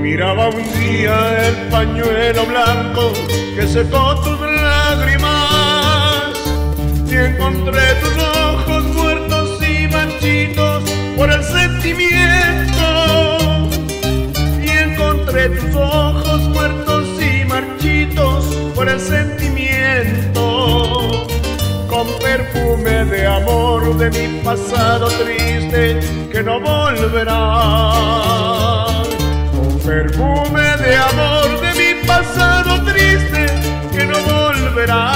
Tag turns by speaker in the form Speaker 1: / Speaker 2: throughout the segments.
Speaker 1: Miraba un día el pañuelo blanco que secó tus lágrimas y encontré tus ojos muertos y marchitos por el sentimiento. Y encontré tus ojos muertos y marchitos por el sentimiento. Con perfume de amor de mi pasado triste que no volverá. Perfume de amor de mi pasado triste que no volverá.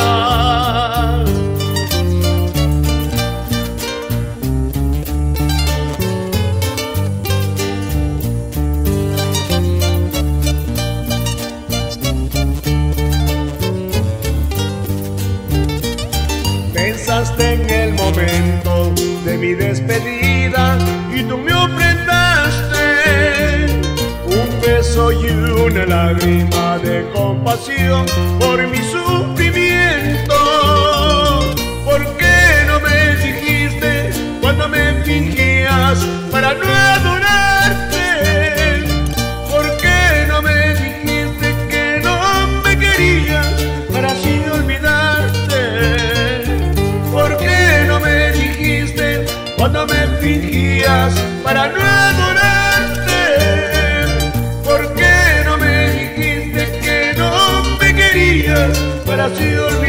Speaker 1: Pensaste en el momento de mi despedida y tú me ofrendaste un beso y una lágrima de compasión por mi sufrimiento. ¿Por qué no me dijiste cuando me fingías para no adorarte? ¿Por qué no me dijiste que no me querías para así olvidarte? ¿Por qué no me dijiste cuando me fingías para no adorarte? Para así olvidar.